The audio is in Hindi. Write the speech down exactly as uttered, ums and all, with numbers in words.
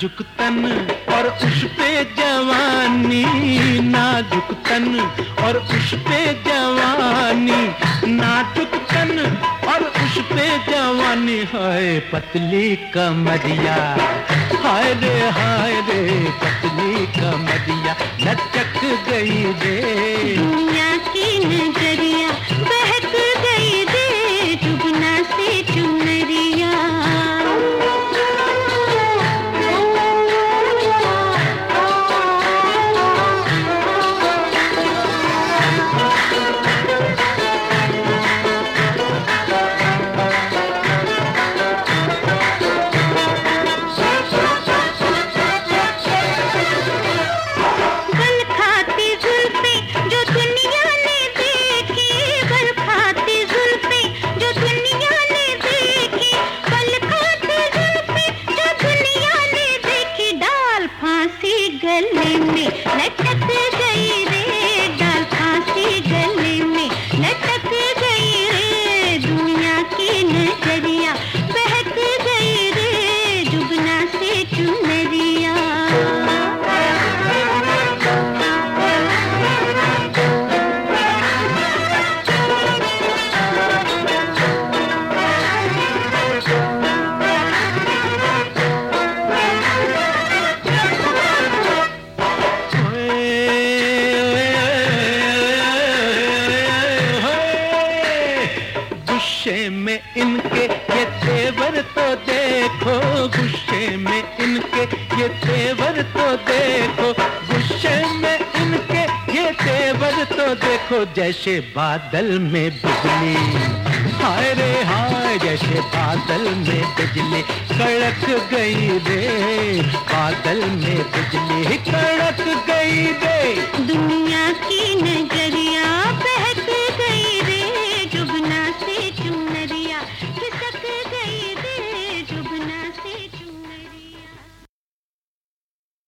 नाजुक तन और उस पे जवानी, नाजुक तन और उस पे जवानी, नाजुक तन और उस पे जवानी। हाय पतली कमरिया, हाय रे हाय रे पतली कमरिया, लचक गई रे दुनिया की नजरिया, बहक गई रे जुगना से चुनरिया। गले में लटक गई रे, डाल फांसी गले में लटक गई रे, दुनिया की नजरिया बहक गई रे जुगना से चुनरिया। गुस्से में इनके ये तेवर तो देखो, गुस्से में इनके ये तेवर तो देखो, गुस्से में इनके ये तेवर तो देखो, जैसे बादल में बिजली, हाय रे हाय जैसे बादल में बिजली कड़क गई रे, बादल में बिजली कड़क गई रे।